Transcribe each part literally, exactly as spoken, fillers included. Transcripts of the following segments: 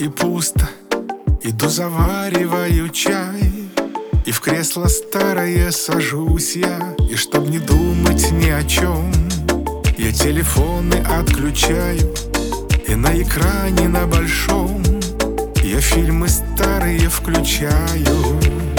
и пусто. Иду завариваю чай, и в кресло старое сажусь я. И чтоб не думать ни о чем, я телефоны отключаю, и на экране на большом я фильмы старые включаю.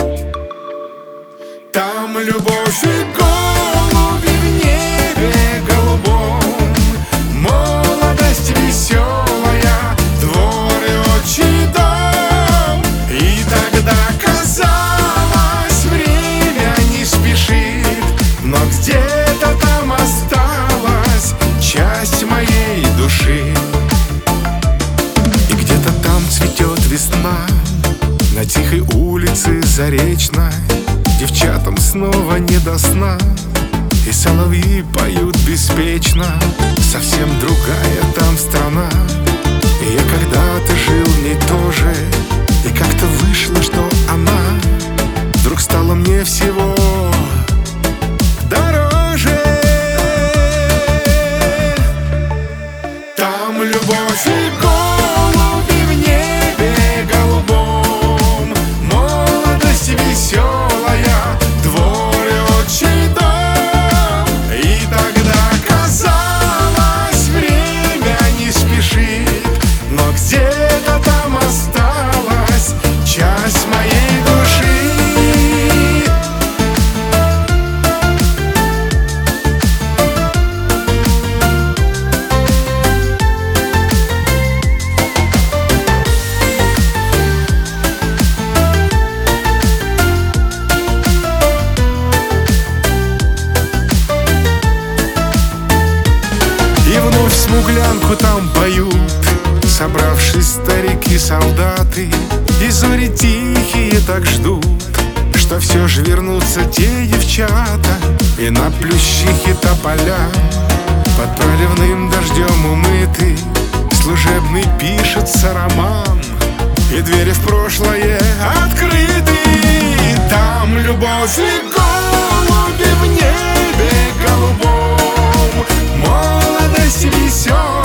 Там любовь и голуби в небе голубом, молодость веселая, двор и отчий дом. И тогда казалось, время не спешит, но где-то там осталась часть моей души. И где-то там цветет весна на тихой улице Заречной. Девчатам снова не до сна, и соловьи поют беспечно. Совсем другая там страна, и я когда-то жил в ней тоже. И как-то вышло, что она вдруг стала мне всего дороже. Там любовь и голуби в небе голубом, молодость веселая, двор и отчий дом. И тогда казалось, время не спешит, но где-то там осталась часть моей души. И вновь смуглянку там поют, собравшись старики-солдаты. И зори тихие так ждут, что все ж вернутся те девчата. И на плющихе тополя под проливным дождем умытый служебный пишется роман, и двери в прошлое открыты. Там любовь и голуби в небе голубом, молодость веселая,